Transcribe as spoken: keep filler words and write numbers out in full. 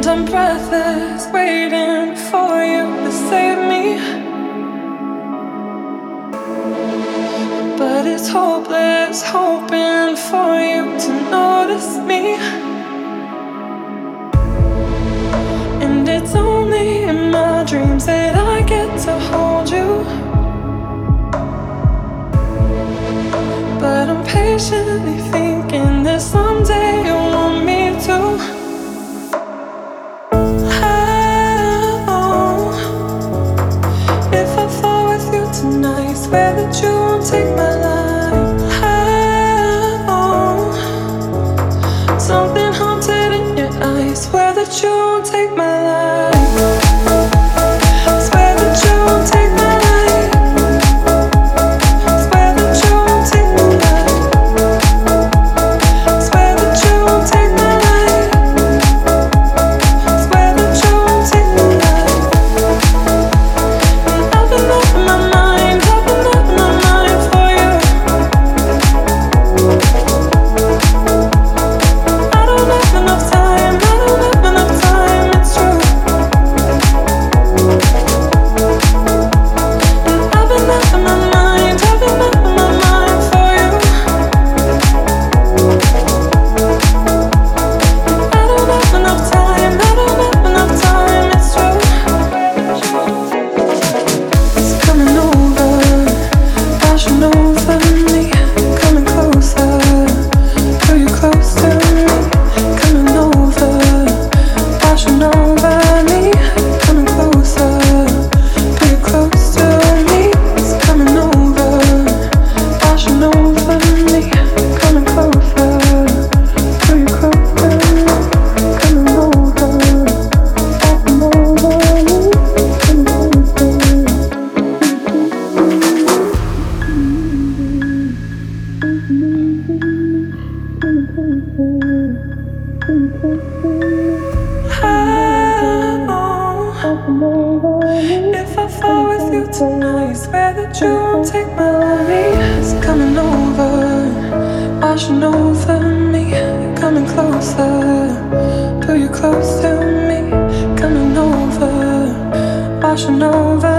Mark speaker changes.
Speaker 1: I'm breathless, waiting for you to save me. But it's hopeless, hoping for you to notice me. And it's only in my dreams that I get to hold you. But I'm patiently thinking that someday you'll want me to. If I fall with you tonight, I swear that you won't take my life. I know something haunted in your eyes. Swear that you won't take my life. Swear that you won't take my life. Swear that you won't take my life. Swear that you won't take my life. Swear that you won't take my life. I've been up in my mind, I've been up in my mind for you. I don't have enough time, I don't have enough time, it's true. And I've been up in my mind, I've been up in my mind for you. I don't have enough time, I don't have enough time, it's true. It's coming over, washing over me, coming closer, feel you close to me. Coming over, washing over me, coming closer, feel you close to me. It's coming over, washing over me, coming closer, feel you close to me. Coming over, washing over me, coming closer. If I fall with you tonight, I swear that you won't take my life. It's coming over, washing over me, coming closer, pull you close to me. Coming over, washing over